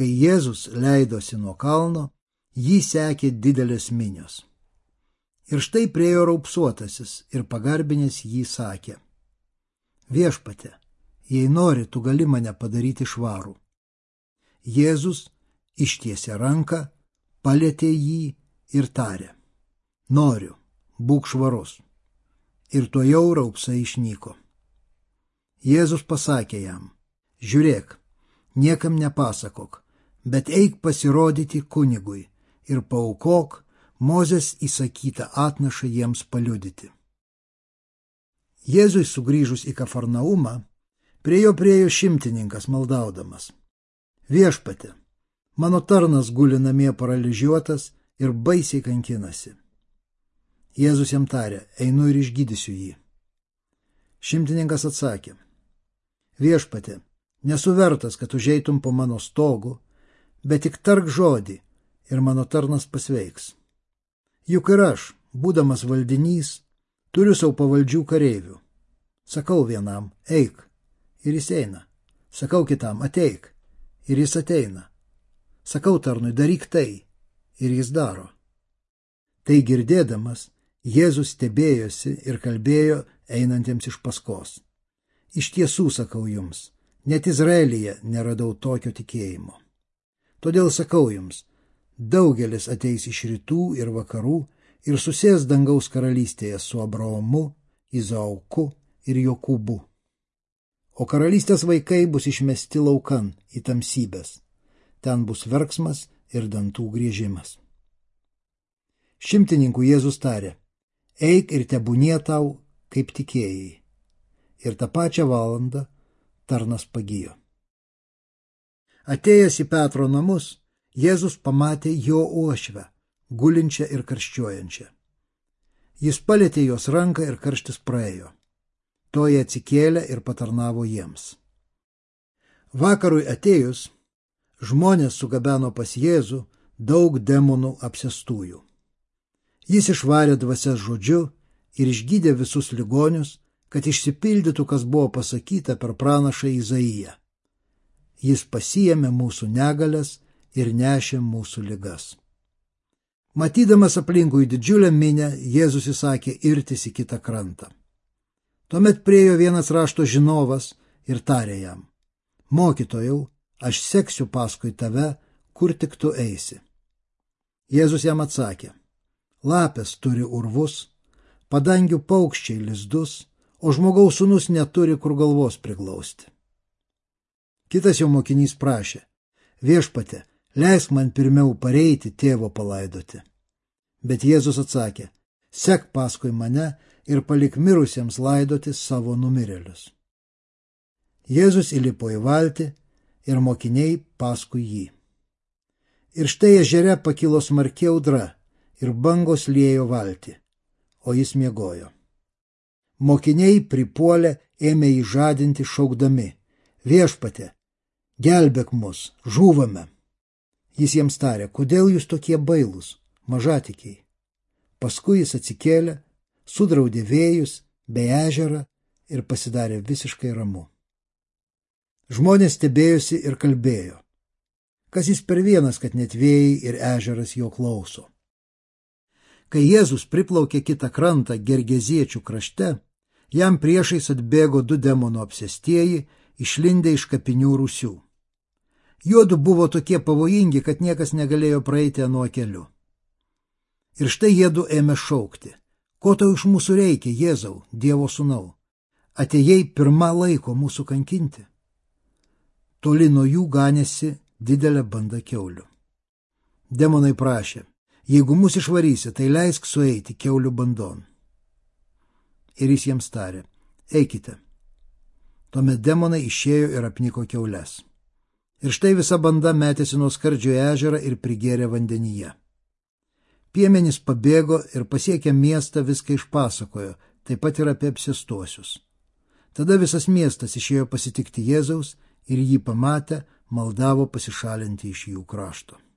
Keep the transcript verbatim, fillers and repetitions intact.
Kai Jėzus leidosi nuo kalno, jį sekė didelės minios. Ir štai priėjo raupsuotasis ir pagarbinės jį sakė: Viešpatie, jei nori, tu gali mane padaryti švarų. Jėzus ištiesė ranką, palietė jį ir tarė: Noriu, būk švarus. Ir tuojau raupsai išnyko. Jėzus pasakė jam: Žiūrėk, niekam nepasakok, bet eik pasirodyti kunigui ir paaukok Mozės įsakytą atnašą jiems paliudyti. Jėzui sugrįžus į Kafarnaumą, prie jo priėjo šimtininkas maldaudamas: Viešpatie, mano tarnas guli namie paralyžiuotas ir baisiai kankinasi. Jėzus jam tarė: Einu ir išgydysiu jį. Šimtininkas atsakė: Viešpatie, nesu vertas, kad užeitum po mano stogu, bet tik tark žodį ir mano tarnas pasveiks. Juk ir aš, būdamas valdinys, turiu savo pavaldžių kareivių. Sakau vienam: eik, ir jis eina. Sakau kitam: ateik, ir jis ateina. Sakau tarnui: daryk tai, ir jis daro. Tai girdėdamas, Jėzus stebėjosi ir kalbėjo einantiems iš paskos: Iš tiesų sakau jums, net Izraelyje neradau tokio tikėjimo. Todėl sakau jums, daugelis ateis iš rytų ir vakarų ir susės dangaus karalystėje su Abraomu, Izaoku ir Jokūbu. O karalystės vaikai bus išmesti laukan į tamsybes. Ten bus verksmas ir dantų griežimas. Šimtininkų Jėzus tarė: Eik ir tebūnie tau, kaip tikėjai. Ir tą pačią valandą tarnas pagijo. Atėjęs į Petro namus, Jėzus pamatė jo uošvę, gulinčią ir karščiuojančią. Jis palietė jos ranką ir karštis praėjo. Toji atsikėlė ir patarnavo jiems. Vakarui atėjus, žmonės sugabeno pas Jėzų daug demonų apsėstųjų. Jis išvarė dvasias žodžiu ir išgydė visus ligonius, kad išsipildytų, kas buvo pasakyta per pranašą Izaiją. Jis pasiėmė mūsų negalias ir nešė mūsų ligas. Matydamas aplinkui didžiulę minią, Jėzus įsakė irtis į kitą krantą. Tuomet priėjo vienas rašto žinovas ir tarė jam: Mokytojau, aš seksiu paskui tave, kur tik tu eisi. Jėzus jam atsakė: Lapės turi urvus, padangių paukščiai lizdus, o žmogaus sūnus neturi kur galvos priglausti. Kitas jo mokinys prašė: Viešpatie, leisk man pirmiau pareiti tėvo palaidoti. Bet Jėzus atsakė: Sek paskui mane ir palik mirusiems laidoti savo numirėlius. Jėzus įlipo į valtį ir mokiniai paskui jį. Ir štai ežere pakilo smarki audra ir bangos liejo valtį, o jis miegojo. Mokiniai pripuolę ėmė jį žadinti šaukdami: Viešpatie, gelbėk mus, žūvame. Jis jiems tarė: Kodėl jūs tokie bailūs, mažatikiai? Paskui jis atsikėlė, sudraudė vėjus bei ežerą ir pasidarė visiškai ramu. Žmonės stebėjosi ir kalbėjo: Kas jis per vienas, kad net vėjai ir ežeras jo klauso? Kai Jėzus priplaukė kitą krantą Gergeziečių krašte, jam priešais atbėgo du demonų apsėstieji, išlindę iš kapinių rūsių. Juodu buvo tokie pavojingi, kad niekas negalėjo praeiti anuo keliu. Ir štai jiedu ėmė šaukti: Ko tau iš mūsų reikia, Jėzau, Dievo sūnau? Atėjai pirmą laiko mūsų kankinti. Toli nuo jų ganėsi didelė banda kiaulių. Demonai prašė: Jeigu mus išvarysi, tai leisk sueiti kiaulių bandon. Ir jis jiems tarė: Eikite. Tuomet demonai išėjo ir apniko kiaules. Ir štai visa banda metėsi nuo skardžio ežerą ir prigėrė vandenyje. Piemenys pabėgo ir pasiekę miestą viską išpasakojo, taip pat ir apie apsėstuosius. Tada visas miestas išėjo pasitikti Jėzaus ir jį pamatę maldavo pasišalinti iš jų krašto.